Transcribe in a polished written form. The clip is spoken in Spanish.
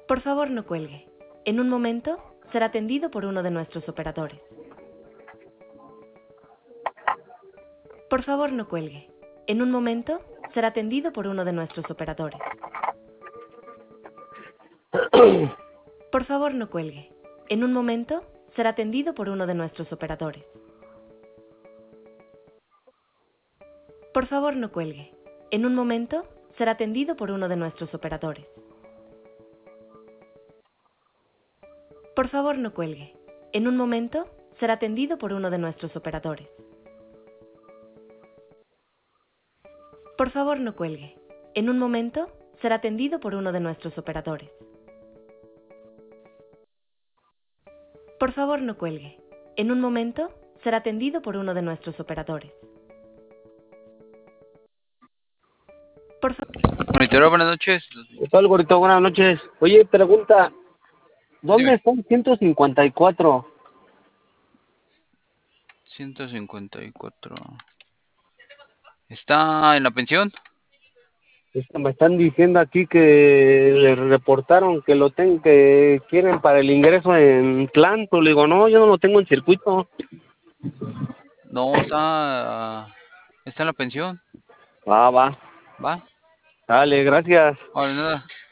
Por favor, no cuelgue. En un momento será atendido por uno de nuestros operadores. Por favor, no cuelgue. En un momento será atendido por uno de nuestros operadores. Por favor, no cuelgue. En un momento será atendido por uno de nuestros operadores. Por favor, no cuelgue. En un momento será atendido por uno de nuestros operadores. Por favor, no cuelgue. En un momento será atendido por uno de nuestros operadores. Por favor, no cuelgue. En un momento será atendido por uno de nuestros operadores. Por favor, no cuelgue. En un momento será atendido por uno de nuestros operadores. Por favor. Monitoreo, buenas noches. ¿Qué tal, gordito? Buenas noches. Oye, pregunta, ¿dónde Dime. está el 154? 154. ¿Está en la pensión? Es que me están diciendo aquí que les reportaron que que quieren para el ingreso en plan. Pues le digo, no, yo no lo tengo en circuito. No, está en la pensión. Va. ¿Va? Dale, gracias. Vale, nada.